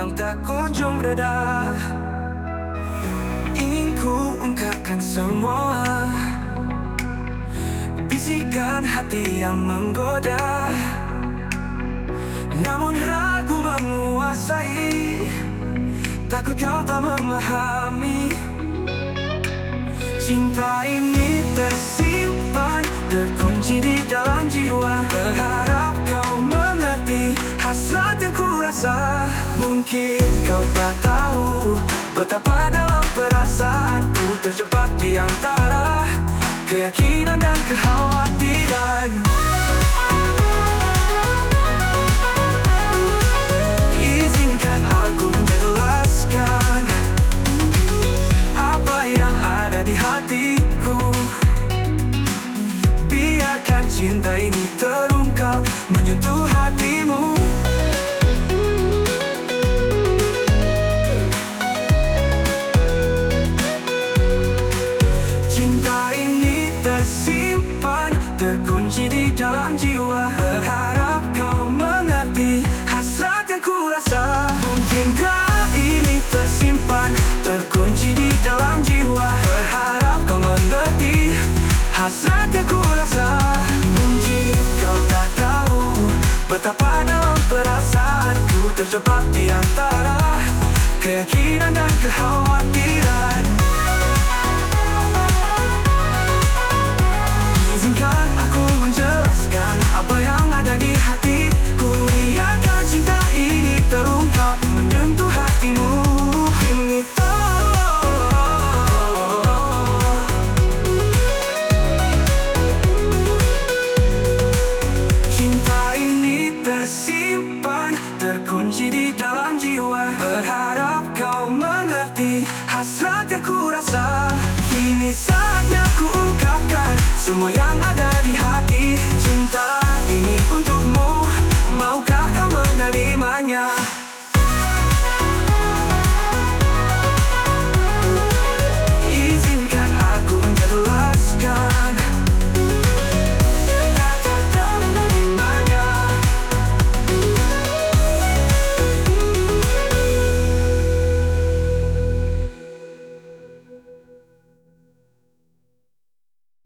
yang tak kunjung reda. Ingin ku ungkapkan semua bisikan hati yang menggoda, namun ragu menguasai. Takut kau tak memahami. Cinta ini tersimpan, terkunci di dalam jiwa. Berharap kau mengerti hasrat yang ku rasa. Mungkin kau tak tahu betapa dalam perasaanku terjebak di antara keyakinan dan kekhawatiran. Izinkan aku menjelaskan apa yang ada di hatiku. Biarkan cinta ini terungkap, menyentuh hatimu. Cinta ini tersimpan, terkunci di dalam jiwa. Berharap kau mengerti hasrat yang ku rasa. Mungkinkah ini tersimpan, terkunci di dalam jiwa. Berharap kau mengerti hasrat yang ku rasa. Mungkin kau tak tahu betapa dalam perasaanku terjebak di antara keyakinan dan kekhawatiran. Izinkan aku menjelaskan apa yang ada di hatiku. Biarkan cinta ini terungkap, menyentuh hatimu. Ini cinta ini tersimpan, terkunci di dalam jiwa. Berharap kau mengerti hasrat yang ku rasa. Kini saatnya ku ungkapkan semua yang ada